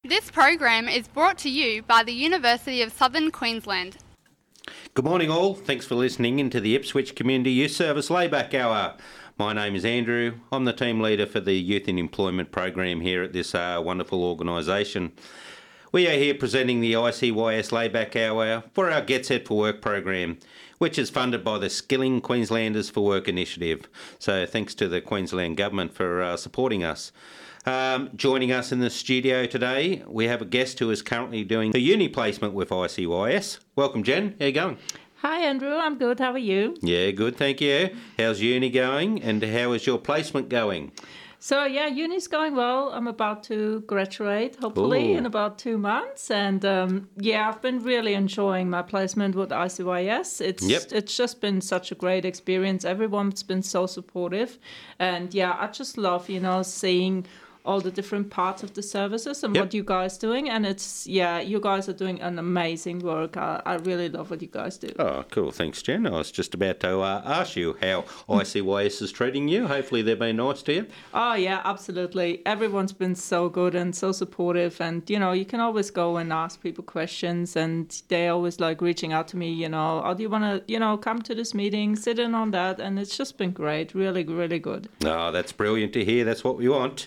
This program is brought to you by the University of Southern Queensland. Good morning all, thanks for listening into the Ipswich Community Youth Service Layback Hour. My name is Andrew, I'm the team leader for the Youth in Employment program here at this wonderful organisation. We are here presenting the ICYS Layback Hour for our Get Set for Work program, which is funded by the Skilling Queenslanders for Work initiative. So thanks to the Queensland Government for supporting us. Joining us in the studio today, we have a guest who is currently doing a uni placement with ICYS. Welcome, Jen. How you going? Hi, Andrew. I'm good. How are you? Yeah, good. Thank you. How's uni going, and how is your placement going? So, uni's going well. I'm about to graduate, hopefully, in about 2 months. And, I've been really enjoying my placement with ICYS. It's just been such a great experience. Everyone's been so supportive. And, I just love, seeing all the different parts of the services and what you guys are doing. And you guys are doing an amazing work. I really love what you guys do. Oh, cool. Thanks, Jen. I was just about to ask you how ICYS is treating you. Hopefully they've been nice to you. Oh, yeah, absolutely. Everyone's been so good and so supportive. And, you can always go and ask people questions. And they always like reaching out to me, oh, do you want to, come to this meeting, sit in on that? And it's just been great. Really, really good. Oh, that's brilliant to hear. That's what we want.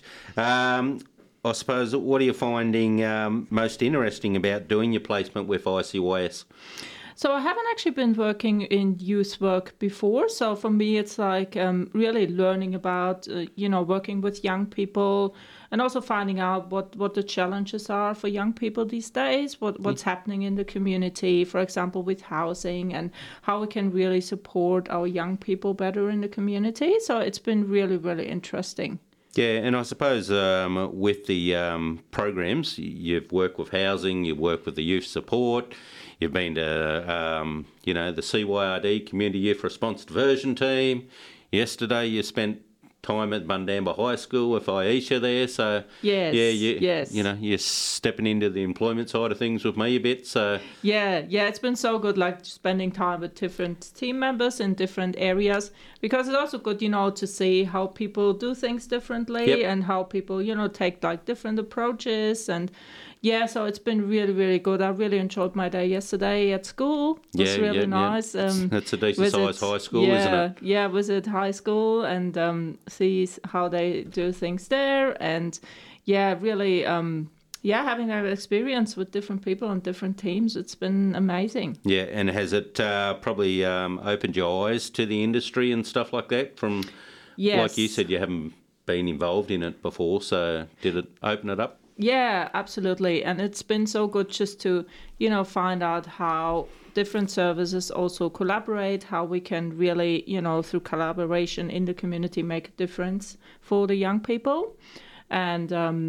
I suppose, what are you finding most interesting about doing your placement with ICYS? So I haven't actually been working in youth work before. So for me, it's like really learning about, working with young people and also finding out what the challenges are for young people these days, what's happening in the community, for example, with housing and how we can really support our young people better in the community. So it's been really, really interesting. Yeah, and I suppose with the programs, you've worked with housing, you've worked with the youth support, you've been to, the CYRD, Community Youth Response Diversion Team. Yesterday you spent time at Bundamba High School with Aisha there, so yes. You're stepping into the employment side of things with me a bit. So it's been so good, like spending time with different team members in different areas, because it's also good, to see how people do things differently and how people, take like different approaches. And so it's been really, really good. I really enjoyed my day yesterday at school. It was really nice. That's a decent sized high school, isn't it? Yeah, visit high school and see how they do things there. And really, having that experience with different people and different teams, it's been amazing. Yeah, and has it probably opened your eyes to the industry and stuff like that? Yes. Like you said, you haven't been involved in it before, so did it open it up? Yeah, absolutely. And it's been so good just to, find out how different services also collaborate, how we can really, through collaboration in the community, make a difference for the young people. And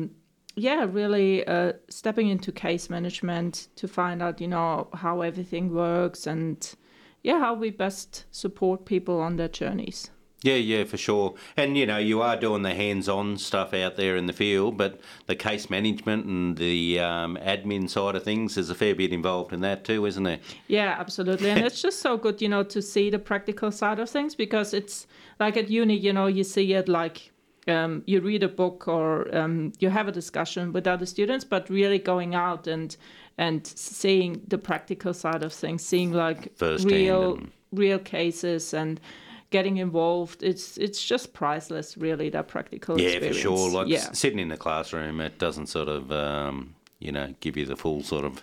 really stepping into case management to find out, how everything works and how we best support people on their journeys. Yeah, for sure. And, you are doing the hands-on stuff out there in the field, but the case management and the admin side of things, there's a fair bit involved in that too, isn't there? Yeah, absolutely. And it's just so good, to see the practical side of things, because it's like at uni, you see it like you read a book or you have a discussion with other students, but really going out and seeing the practical side of things, seeing like real cases and getting involved, it's just priceless, really, that practical experience. Yeah, for sure. Like sitting in the classroom, it doesn't sort of, give you the full sort of,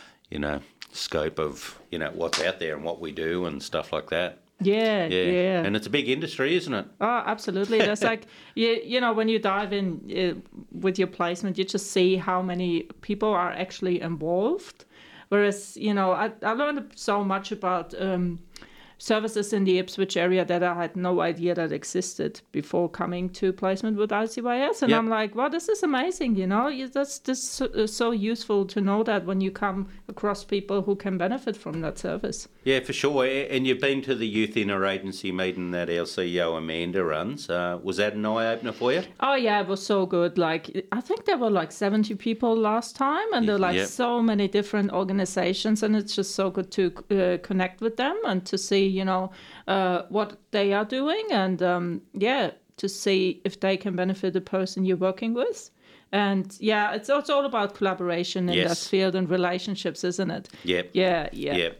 scope of, what's out there and what we do and stuff like that. Yeah. And it's a big industry, isn't it? Oh, absolutely. There's like, when you dive in with your placement, you just see how many people are actually involved. Whereas, I learned so much about services in the Ipswich area that I had no idea that existed before coming to placement with ICYS. And I'm like, wow, this is amazing, That's so useful to know that when you come across people who can benefit from that service. Yeah, for sure. And you've been to the Youth Interagency meeting that our CEO Amanda runs. Was that an eye-opener for you? Oh, yeah, it was so good. Like, I think there were like 70 people last time, and there were like so many different organizations, and it's just so good to connect with them and to see what they are doing and to see if they can benefit the person you're working with. And yeah, it's all about collaboration in Yes. that field and relationships, isn't it? Yep. Yeah.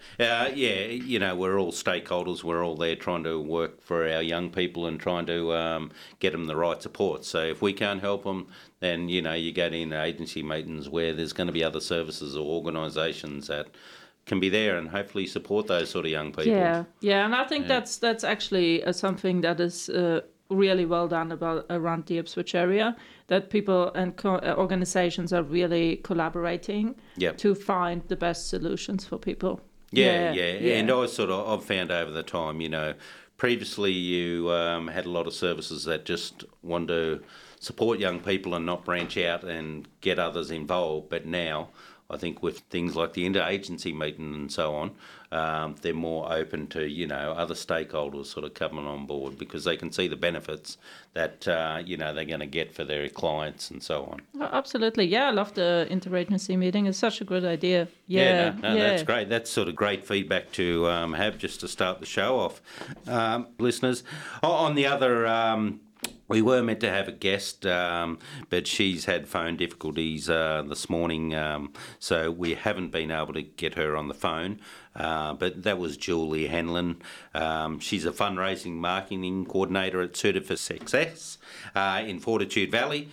We're all stakeholders. We're all there trying to work for our young people and trying to get them the right support. So if we can't help them, then, you get in agency meetings where there's going to be other services or organisations that can be there and hopefully support those sort of young people. Yeah, and I think that's actually something that is really well done around the Ipswich area, that people and organisations are really collaborating to find the best solutions for people. Yeah. And I've found over the time, previously you had a lot of services that just wanted to support young people and not branch out and get others involved, but now I think with things like the interagency meeting and so on, they're more open to, other stakeholders sort of coming on board because they can see the benefits that, they're going to get for their clients and so on. Oh, absolutely. Yeah, I love the interagency meeting. It's such a good idea. Yeah, that's great. That's sort of great feedback to have just to start the show off, listeners. On the other... we were meant to have a guest, but she's had phone difficulties this morning, so we haven't been able to get her on the phone. But that was Julie Hanlon. She's a fundraising marketing coordinator at Suited for Success in Fortitude Valley.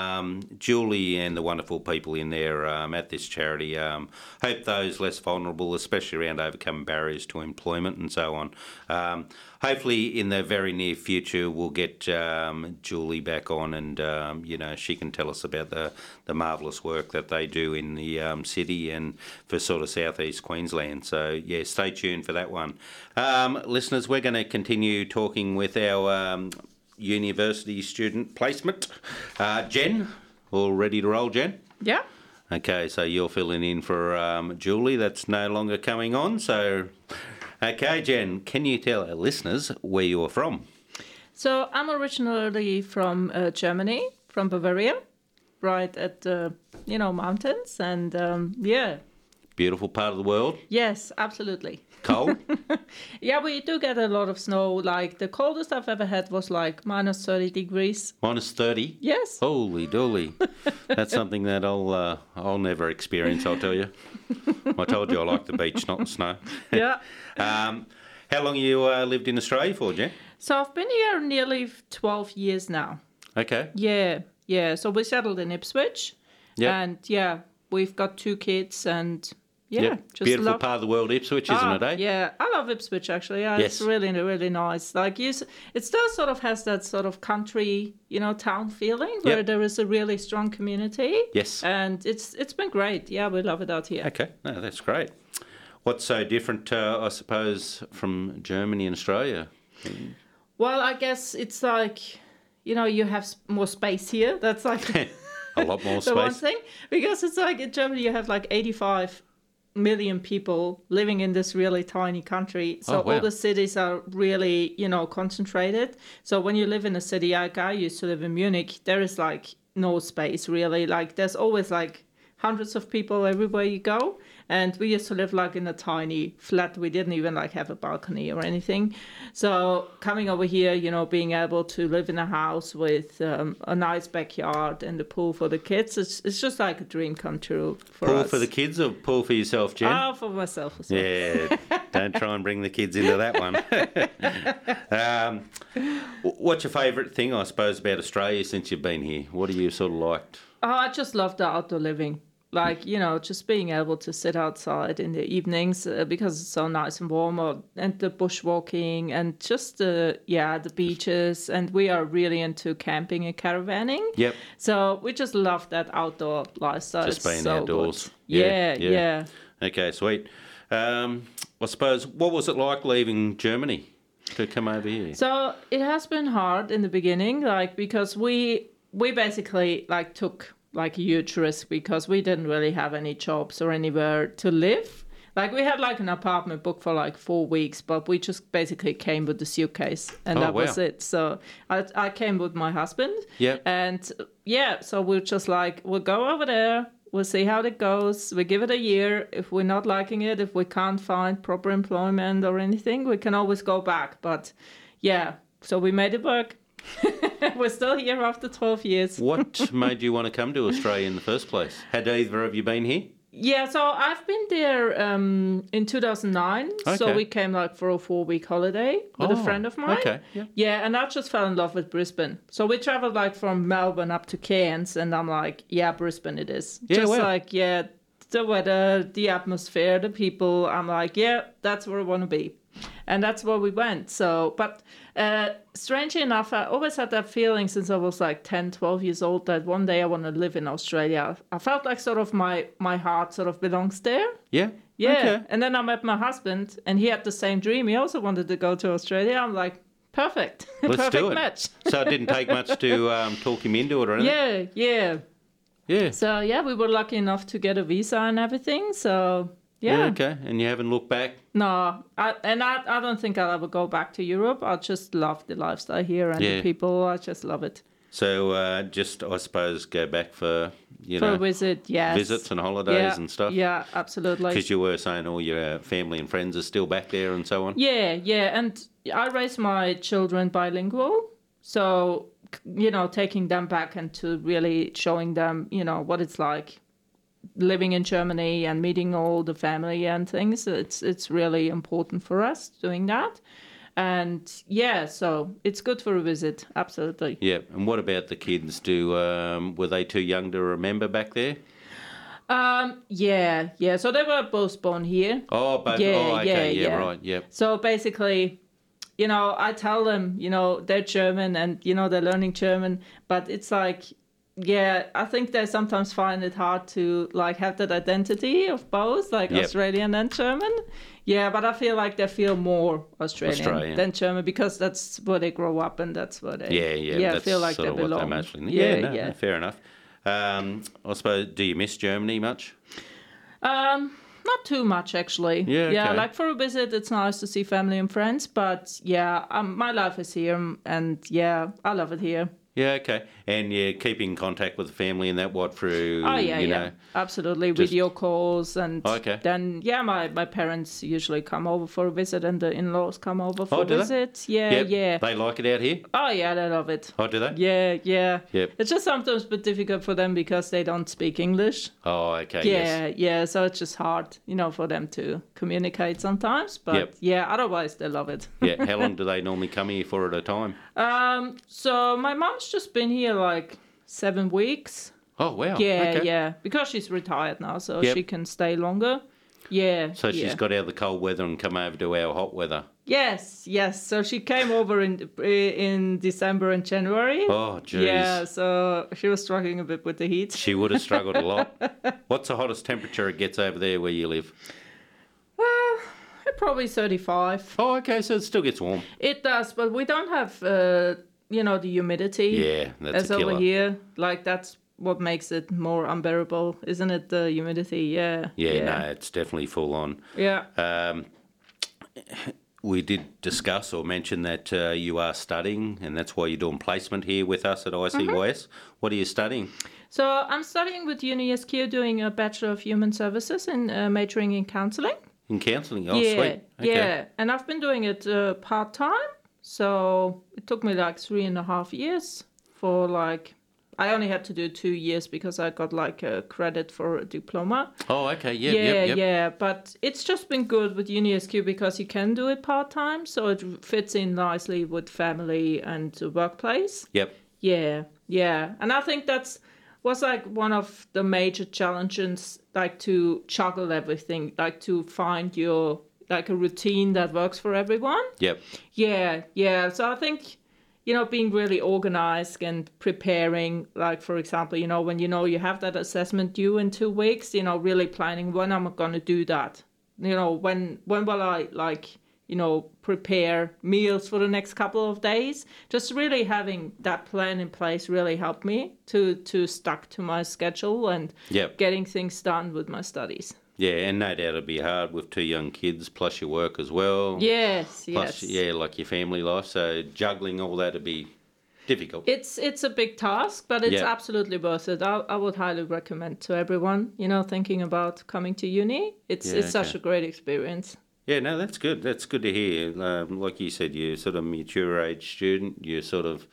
Julie and the wonderful people in there at this charity hope those less vulnerable, especially around overcoming barriers to employment and so on. Hopefully in the very near future we'll get Julie back on and, she can tell us about the marvellous work that they do in the city and for sort of southeast Queensland. So, yeah, stay tuned for that one. Listeners, we're going to continue talking with our university student placement. Jen, all ready to roll, Jen? Yeah. Okay, so you're filling in for Julie. That's no longer coming on. So, okay, Jen, can you tell our listeners where you're from? So I'm originally from Germany, from Bavaria, right at the, mountains. And, Beautiful part of the world. Yes, absolutely. Cold? Yeah, we do get a lot of snow. Like, the coldest I've ever had was like minus 30 degrees. Minus 30? Yes. Holy dooly. That's something that I'll never experience, I'll tell you. I told you I like the beach, not the snow. Yeah. How long you lived in Australia for, Jen? So I've been here nearly 12 years now. Okay. Yeah. So we settled in Ipswich. Yeah. And, we've got 2 kids and... Yeah, yep. just beautiful part of the world, Ipswich, isn't it, eh? Yeah, I love Ipswich, actually. Yeah, yes. It's really, really nice. Like, it still sort of has that sort of country, town feeling where there is a really strong community. Yes. And it's been great. Yeah, we love it out here. Okay, no, that's great. What's so different, I suppose, from Germany and Australia? Well, I guess it's like, you have more space here. That's like... a lot more space. The one thing. Because it's like in Germany you have like 85 million people living in this really tiny country. So all the cities are really, concentrated. So when you live in a city, like I used to live in Munich, there is like no space really. Like there's always like hundreds of people everywhere you go. And we used to live like in a tiny flat. We didn't even like have a balcony or anything. So coming over here, being able to live in a house with a nice backyard and a pool for the kids, it's just like a dream come true for us. Pool for the kids or pool for yourself, Jen? Oh, for myself as well. Yeah, don't try and bring the kids into that one. What's your favourite thing, I suppose, about Australia since you've been here? What do you sort of liked? Oh, I just love the outdoor living. Like, just being able to sit outside in the evenings because it's so nice and warm, and the bushwalking and just the beaches. And we are really into camping and caravanning. Yep. So we just love that outdoor lifestyle. Just being outdoors. Good. Yeah. Okay, sweet. I suppose, what was it like leaving Germany to come over here? So it has been hard in the beginning, like, because we basically like took like a huge risk because we didn't really have any jobs or anywhere to live. Like we had like an apartment booked for like 4 weeks, but we just basically came with the suitcase and that was it. So I came with my husband. Yeah. And so we're just like, we'll go over there. We'll see how it goes. We give it a year. If we're not liking it, if we can't find proper employment or anything, we can always go back. But so we made it work. We're still here after 12 years. What made you want to come to Australia in the first place? Had either of you been here? Yeah, so I've been there in 2009. So Okay. we came like for a 4-week holiday with a friend of mine. Okay. Yeah. Yeah, and I just fell in love with Brisbane. So we traveled like from Melbourne up to Cairns, and I'm like, yeah, Brisbane it is. Yeah, just wow. like, yeah, the weather, the atmosphere, the people. I'm like, yeah, that's where I want to be. And that's where we went. So, but strangely enough, I always had that feeling since I was like 10, 12 years old that one day I want to live in Australia. I felt like sort of my heart sort of belongs there. Yeah. Yeah. Okay. And then I met my husband, and he had the same dream. He also wanted to go to Australia. I'm like, perfect. Let's Perfect do it. match. So it didn't take much to talk him into it or anything? Yeah. Yeah. So, yeah, we were lucky enough to get a visa and everything. So, yeah. Okay. And you haven't looked back? No, I don't think I'll ever go back to Europe. I just love the lifestyle here and the people. I just love it. So just, I suppose, go back for, For a visit, yes. visits and holidays and stuff? Yeah, absolutely. Because you were saying all your family and friends are still back there and so on? Yeah. And I raised my children bilingual. So, taking them back and to really showing them, what it's like living in Germany and meeting all the family and things. It's really important for us doing that. And yeah, so it's good for a visit, absolutely. Yeah, and what about the kids? Were they too young to remember back there? Yeah. So they were both born here. Oh, both. Right, yeah. So basically, I tell them, they're German and, they're learning German, but it's like, yeah, I think they sometimes find it hard to like have that identity of both, like Australian and German. Yeah, but I feel like they feel more Australian than German because that's where they grow up and that's where they that's feel like sort they of what belong. mostly. No, fair enough. I suppose, do you miss Germany much? Not too much actually. Yeah, like for a visit, it's nice to see family and friends. But yeah, my life is here, and yeah, I love it here. Yeah, okay. And you're keeping contact with the family and that, what, through, absolutely. Video calls and then, my parents usually come over for a visit and the in-laws come over for a visit. Yeah. They like it out here? Oh, yeah, they love it. Oh, do they? Yeah. Yep. It's just sometimes a bit difficult for them because they don't speak English. Oh, okay, Yeah, so it's just hard, for them to communicate sometimes. But otherwise they love it. Yeah, how long do they normally come here for at a time? So my mom's just been here like 7 weeks. Oh, wow. Yeah, because she's retired now, so she can stay longer. Yeah. So she's got out of the cold weather and come over to our hot weather. Yes. So she came over in December and January. Oh, geez. Yeah, so she was struggling a bit with the heat. She would have struggled a lot. What's the hottest temperature it gets over there where you live? Probably 35. Oh, okay, so it still gets warm. It does, but we don't have, the humidity. Yeah, that's as a killer. over here. Like, that's what makes it more unbearable, isn't it? The humidity, yeah. Yeah, no, it's definitely full on. Yeah. We did discuss or mention that you are studying, and that's why you're doing placement here with us at ICYS. Mm-hmm. What are you studying? So I'm studying with UniSQ, doing a Bachelor of Human Services and majoring in counselling. In counselling? Oh, sweet. Okay. Yeah, and I've been doing it part-time. So it took me like 3.5 years for like... I only had to do 2 years because I got like a credit for a diploma. Oh, okay. Yep. Yeah. But it's just been good with UniSQ because you can do it part-time. So it fits in nicely with family and workplace. Yep. Yeah. And I think was like one of the major challenges, like to juggle everything, like to find your like a routine that works for everyone. Yep. Yeah. So I think, being really organized and preparing, like, for example, when you have that assessment due in 2 weeks, really planning when I'm going to do that. When will I, like, prepare meals for the next couple of days. Just really having that plan in place really helped me to stuck to my schedule and getting things done with my studies. Yeah, and no doubt it'd be hard with 2 young kids, plus your work as well. Yes. Plus, like your family life. So juggling all that would be difficult. It's a big task, but it's absolutely worth it. I would highly recommend to everyone, thinking about coming to uni. It's such a great experience. Yeah, no, that's good. That's good to hear. Like you said, you're sort of a mature age student. You're sort of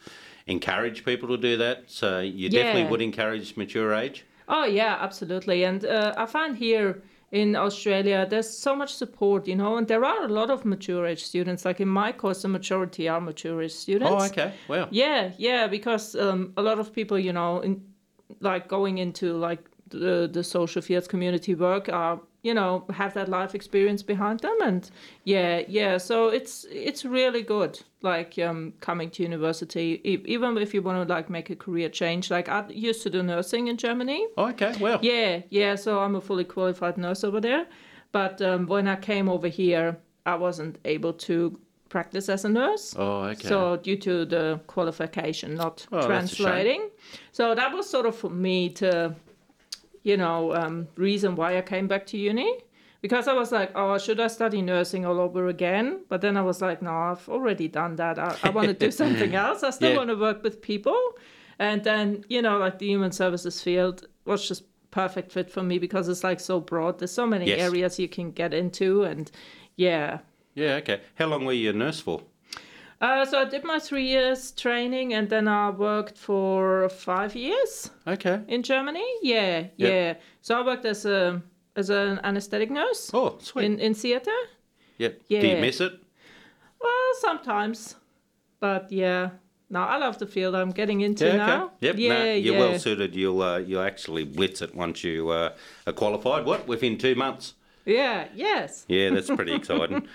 encourage people to do that. So you definitely would encourage mature age. Oh, yeah, absolutely. And I find here in Australia, there's so much support, and there are a lot of mature age students. Like in my course, the majority are mature age students. Oh, okay. Wow. Yeah, because a lot of people, going into like the social fields, community work, are have that life experience behind them, and so it's really good, like coming to university, even if you want to like make a career change. Like I used to do nursing in Germany. Oh, okay. Well. Yeah, so I'm a fully qualified nurse over there, but when I came over here, I wasn't able to practice as a nurse. Oh, okay. So due to the qualification not translating, so that was sort of for me to reason why I came back to uni, because I was like, oh, should I study nursing all over again? But then I was like, no, I've already done that. I want to do something else. I still want to work with people. And then, like the human services field was just perfect fit for me because it's like so broad. There's so many areas you can get into, and yeah. Yeah, okay. How long were you a nurse for? So I did my 3 years training, and then I worked for 5 years. Okay. In Germany. Yeah. So I worked as an anesthetic nurse. Oh, sweet. In theatre. Yeah. Do you miss it? Well, sometimes, but yeah. No, I love the field I'm getting into now. Yep. No, you're well suited. You'll actually blitz it once you are qualified. What? Within 2 months? Yeah. Yes. Yeah, that's pretty exciting.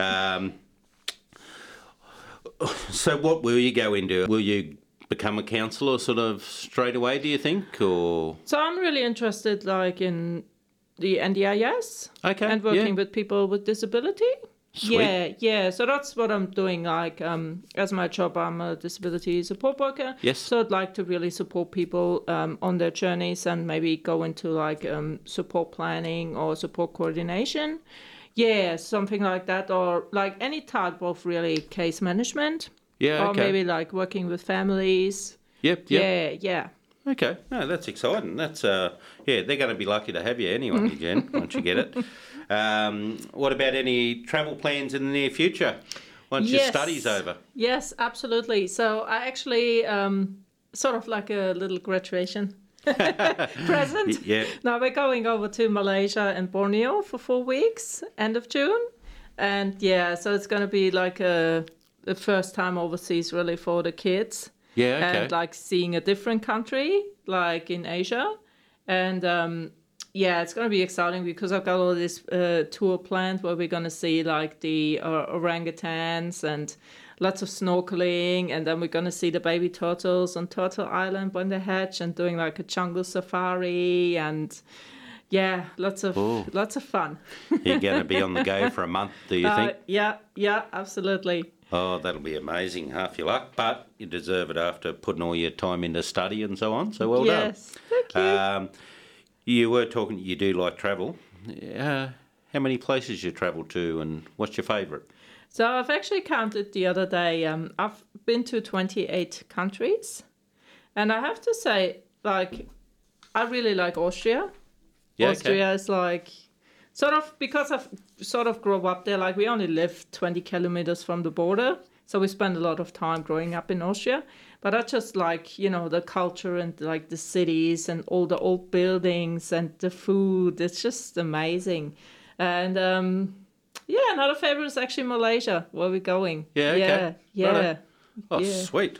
So what will you go into? Will you become a counsellor sort of straight away, do you think? Or So I'm really interested like in the NDIS. Okay, and working with people with disability. Sweet. Yeah. So that's what I'm doing. Like as my job, I'm a disability support worker. Yes. So I'd like to really support people on their journeys and maybe go into like support planning or support coordination. Yeah, something like that, or like any type of really case management. Yeah, or okay. maybe like working with families. Yep. Yeah. Okay, no, that's exciting. That's they're going to be lucky to have you anyway, Jen, once you get it. What about any travel plans in the near future once your study's over? Yes, absolutely. So I actually sort of like a little graduation present. Yeah. Now we're going over to Malaysia and Borneo for 4 weeks, end of June. And so it's going to be like the first time overseas really for the kids. Yeah, okay. And like seeing a different country, like in Asia. And it's going to be exciting because I've got all this tour planned where we're going to see like the orangutans and lots of snorkeling, and then we're going to see the baby turtles on Turtle Island when they hatch, and doing like a jungle safari, and lots of fun. You're going to be on the go for a month, do you think? Yeah, absolutely. Oh, that'll be amazing. Half your luck, but you deserve it after putting all your time into study and so on. So well done. Yes, thank you. You were talking, you do like travel. How many places you travel to, and what's your favourite? So I've actually counted the other day. I've been to 28 countries. And I have to say, like, I really like Austria. Yeah, Austria is like, sort of, because I've sort of grew up there, like we only live 20 kilometers from the border. So we spend a lot of time growing up in Austria. But I just like, the culture and like the cities and all the old buildings and the food. It's just amazing. And another favorite is actually Malaysia, where we're going. Yeah, okay. Yeah. Oh, sweet.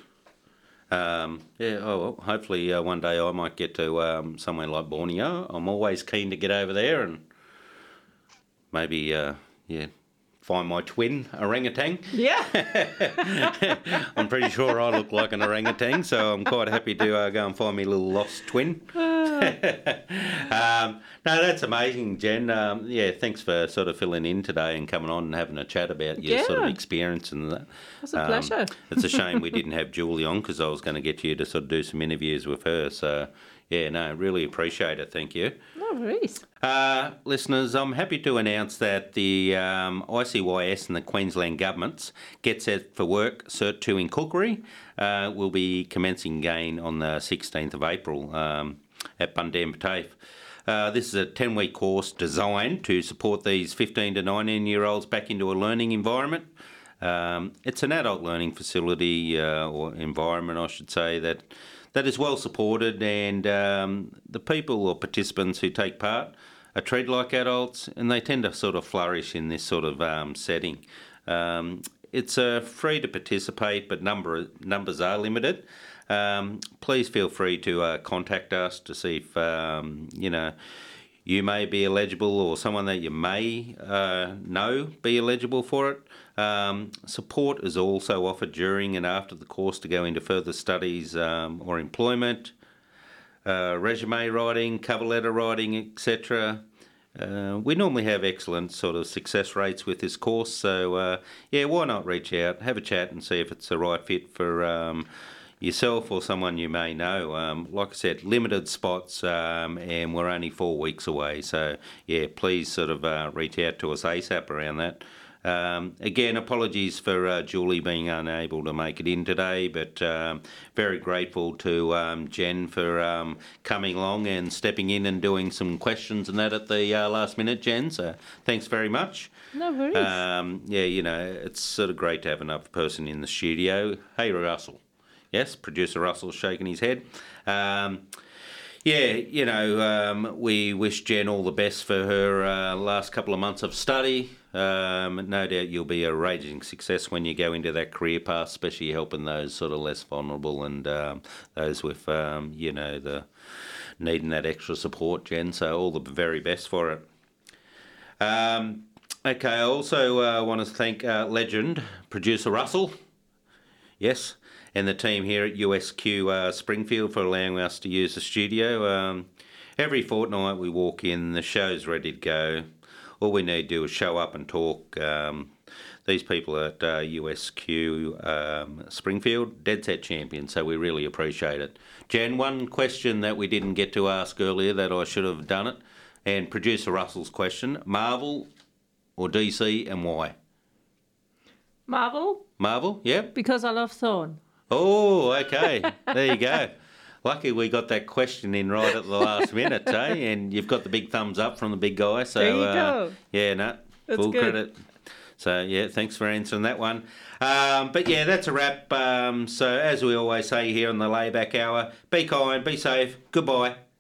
Hopefully one day I might get to somewhere like Borneo. I'm always keen to get over there and maybe, find my twin orangutan. Yeah. I'm pretty sure I look like an orangutan, so I'm quite happy to go and find me little lost twin. No, that's amazing, Jen. Thanks for sort of filling in today and coming on and having a chat about your sort of experience and that. It's a pleasure. It's a shame we didn't have Julie on because I was going to get you to sort of do some interviews with her. So, really appreciate it. Thank you. No worries. Listeners, I'm happy to announce that the ICYS and the Queensland governments Get Set for Work Cert 2 in Cookery will be commencing again on the 16th of April at Bundamba TAFE. This is a 10-week course designed to support these 15 to 19-year-olds back into a learning environment. It's an adult learning facility or environment, I should say, that is well supported, and the people or participants who take part are treated like adults, and they tend to sort of flourish in this sort of setting. It's free to participate, but numbers are limited. Please feel free to contact us to see if you may be eligible, or someone that you may know be eligible for it. Support is also offered during and after the course to go into further studies or employment, resume writing, cover letter writing, etc. We normally have excellent sort of success rates with this course, so why not reach out, have a chat and see if it's the right fit for yourself or someone you may know. Like I said, limited spots, and we're only 4 weeks away, so please sort of reach out to us ASAP around that. Again, apologies for Julie being unable to make it in today, but very grateful to Jen for coming along and stepping in and doing some questions and that at the last minute, Jen, so thanks very much. No worries. It's sort of great to have another person in the studio. Hey, Russell. Yes, producer Russell's shaking his head. We wish Jen all the best for her last couple of months of study. No doubt you'll be a raging success when you go into that career path, especially helping those sort of less vulnerable and those with, the needing that extra support, Jen. So all the very best for it. I also want to thank legend producer Russell. Yes. And the team here at USQ Springfield for allowing us to use the studio. Every fortnight we walk in, the show's ready to go. All we need to do is show up and talk. These people at USQ Springfield, dead set champions, so we really appreciate it. Jen, one question that we didn't get to ask earlier that I should have done it, and producer Russell's question, Marvel or DC and why? Marvel. Marvel, yep. Because I love Thorn. Oh, okay. There you go. Lucky we got that question in right at the last minute, eh? And you've got the big thumbs up from the big guy. So, there you go. That's full good. Credit. So, thanks for answering that one. That's a wrap. So, as we always say here on the Layback Hour, be kind, be safe, goodbye.